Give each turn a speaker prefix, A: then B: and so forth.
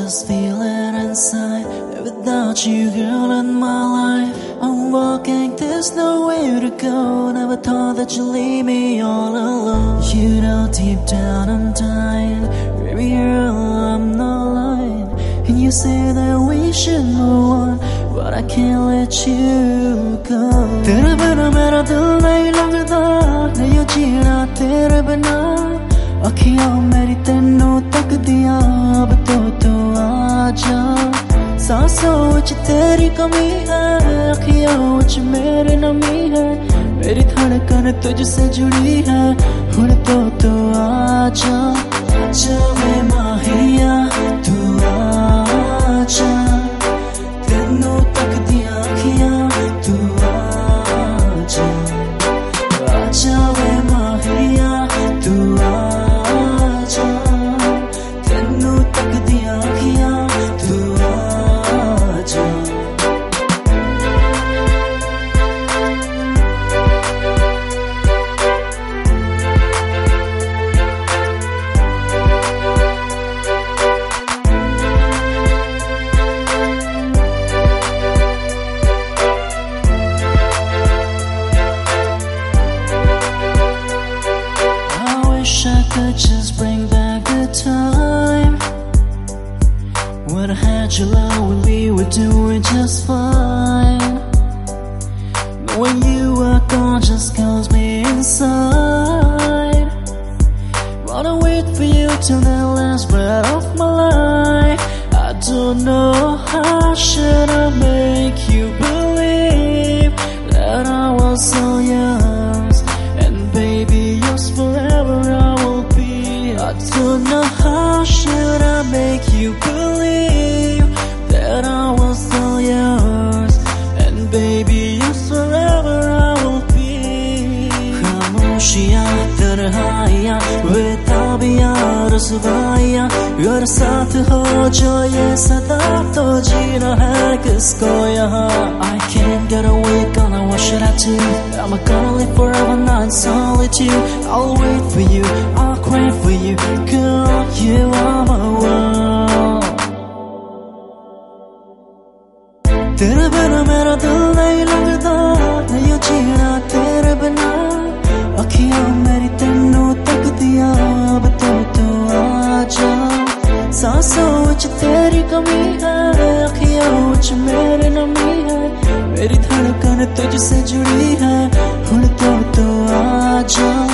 A: just feel it inside. Without you, girl, in my life, I'm walking, there's nowhere to go. Never thought that you'd leave me all alone. You know deep down I'm dying. Baby girl, I'm not lying. And you say that we should move on, but I can't let you go. तेरे बिना मेरा दिल नहीं लगता, नहीं जीना तेरे बिना. अखियां मेरी तेनों तक दिया, अब तो आजा. सांसों विच तेरी कमी है, अखियां विच मेरे नमी है. मेरी धड़कन तुझसे जुड़ी है, हुण तो आजा. आजा वे माहिया, तू आजा. तेनों तक दिया अखियां, तू आजा. आजा वे माहिया, तू आजा. तेनों तक दिया अखियां, तू आजा. I could just bring back the time when I had your love and we were doing just fine. But when you were gone, just calls me inside. Wanna wait for you till the last breath of my life. I don't know how should I make you believe that I was all yours, and baby yours forever. I don't know how should I make you believe that I was all yours, and baby yours forever I will be. खामोशियाँ तन्हाइयाँ बेताबियाँ रुसवाइयाँ, अगर साथ हो जो ये सदा तो जीना है किसको यहाँ. I can't get away, gonna what should I do? Am I gonna live forever now in solitude? I'll wait for you, I'll cry for you, girl, you are my world. तेरे बिना मेरा दिल नहीं लगता, नहीं जीना तेरे बिना. अखियां मेरी तेनों तक दिया, अब तो आजा. सांसों विच तेरी कमी है, अखियां विच मेरे नमी है. मेरी धड़कन तुझसे जुड़ी है, हुण तो आजा.